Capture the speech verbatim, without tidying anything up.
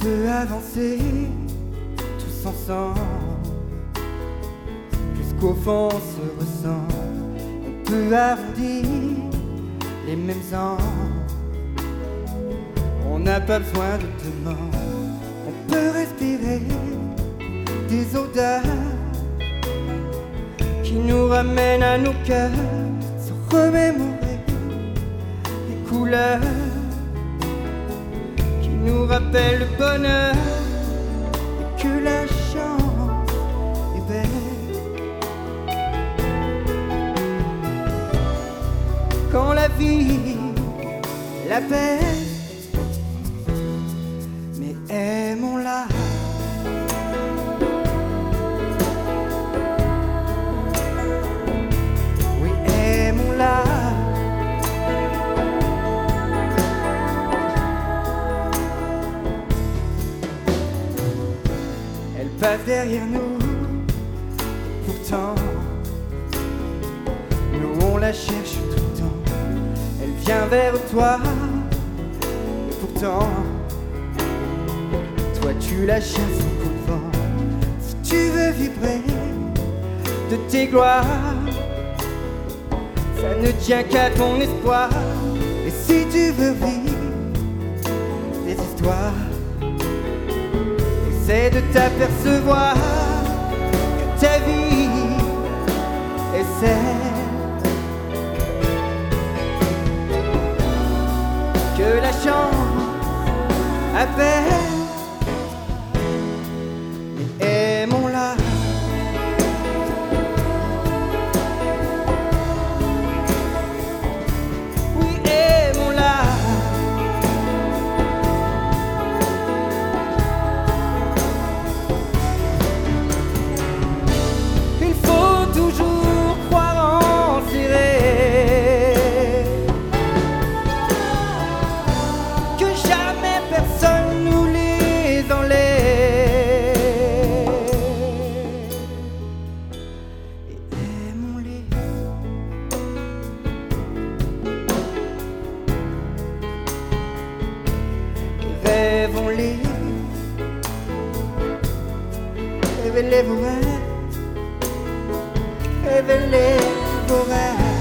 peut avancer tous ensemble, puisqu'au fond on se ressent. On peut arrondir les mêmes angles, on n'a pas besoin de demande. On peut respirer des odeurs qui nous ramènent à nos cœurs, se remémorer des couleurs qui nous rappellent le bonheur et que la chance est belle. Quand la vie l'appelle, mais aimons-la. Oui, aimons-la. Elle passe derrière nous, pourtant nous on la cherche tout le temps. Elle vient vers toi, et pourtant toi tu la cherches au coup de vent. Si tu veux vibrer de tes gloires, ça ne tient qu'à ton espoir. Et si tu veux vivre des histoires, essaie de t'apercevoir que ta vie est celle que la chance appelle. Et aimons-la. Oui, aimons-la. Il faut toujours croire en ses rêves, que jamais personne nous les enlève. Et aimons-les. Et rêvons-les. Révélez vos rêves. Révélez vos rêves.